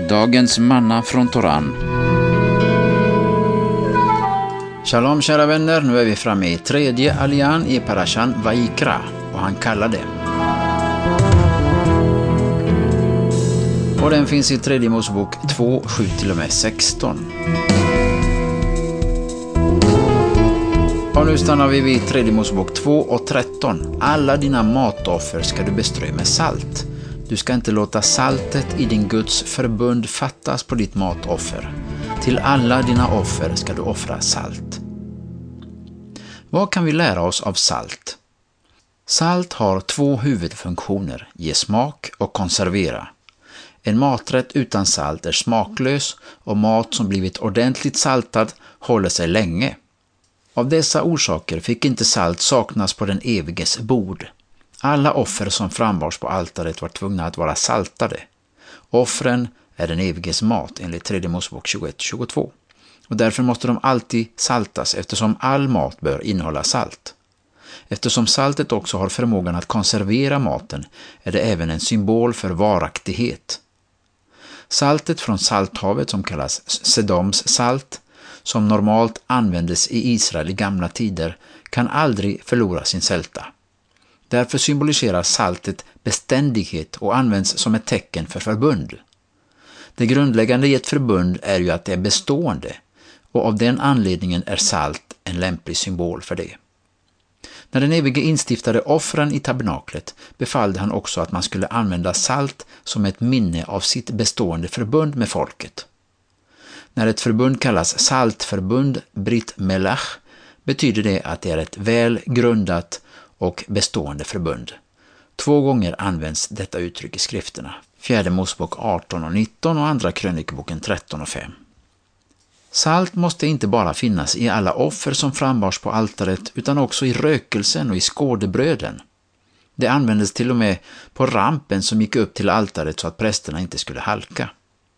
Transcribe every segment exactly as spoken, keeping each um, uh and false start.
Dagens manna från Toran. Shalom kära vänner, nu är vi framme i tredje allian i Parashan Vaikra och han kallar det. Och den finns i tredje Mosebok två, sju till och med sexton. Och nu stannar vi vid tredje Mosebok två och tretton. Alla dina matoffer ska du beströ med salt. Du ska inte låta saltet i din Guds förbund fattas på ditt matoffer. Till alla dina offer ska du offra salt. Vad kan vi lära oss av salt? Salt har två huvudfunktioner, ge smak och konservera. En maträtt utan salt är smaklös och mat som blivit ordentligt saltad håller sig länge. Av dessa orsaker fick inte salt saknas på den eviges bord. Alla offer som frambars på altaret var tvungna att vara saltade. Offren är den eviges mat enligt tredje Mosebok tjugoett tjugotvå. Och därför måste de alltid saltas eftersom all mat bör innehålla salt. Eftersom saltet också har förmågan att konservera maten är det även en symbol för varaktighet. Saltet från salthavet som kallas Sedoms salt, som normalt användes i Israel i gamla tider, kan aldrig förlora sin sälta. Därför symboliserar saltet beständighet och används som ett tecken för förbund. Det grundläggande i ett förbund är ju att det är bestående, och av den anledningen är salt en lämplig symbol för det. När den evige instiftade offren i tabernaklet befallde han också att man skulle använda salt som ett minne av sitt bestående förbund med folket. När ett förbund kallas saltförbund, Brit Melach, betyder det att det är ett väl grundat och bestående förbund. Två gånger används detta uttryck i skrifterna. Fjärde Mosebok arton och nitton och andra krönikeboken tretton och fem. Salt måste inte bara finnas i alla offer som frambars på altaret utan också i rökelsen och i skådebröden. Det användes till och med på rampen som gick upp till altaret så att prästerna inte skulle halka.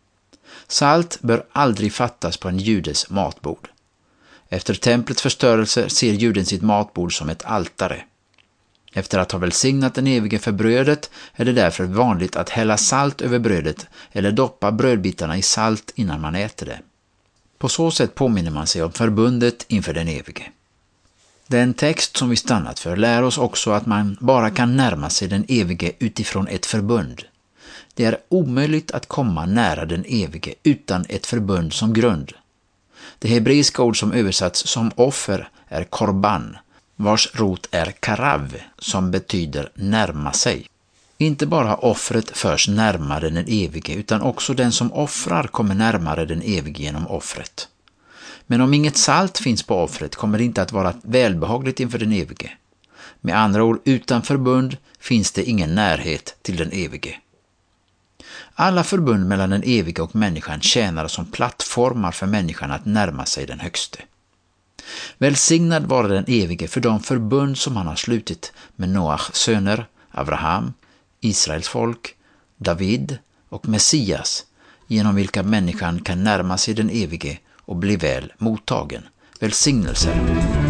Salt bör aldrig fattas på en judes matbord. Efter templets förstörelse ser juden sitt matbord som ett altare. Efter att ha välsignat den evige för brödet är det därför vanligt att hälla salt över brödet eller doppa brödbitarna i salt innan man äter det. På så sätt påminner man sig om förbundet inför den evige. Den text som vi stannat för lär oss också att man bara kan närma sig den evige utifrån ett förbund. Det är omöjligt att komma nära den evige utan ett förbund som grund. Det hebreiska ord som översatts som offer är korban, vars rot är karav, som betyder närma sig. Inte bara offret förs närmare den evige, utan också den som offrar kommer närmare den evige genom offret. Men om inget salt finns på offret kommer det inte att vara välbehagligt inför den evige. Med andra ord, utan förbund finns det ingen närhet till den evige. Alla förbund mellan den evige och människan tjänar som plattformar för människan att närma sig den högste. Välsignad vare den evige för de förbund som han har slutit med Noachs söner, Abraham, Israels folk, David och Messias, genom vilka människan kan närma sig den evige och bli väl mottagen. Välsignelser.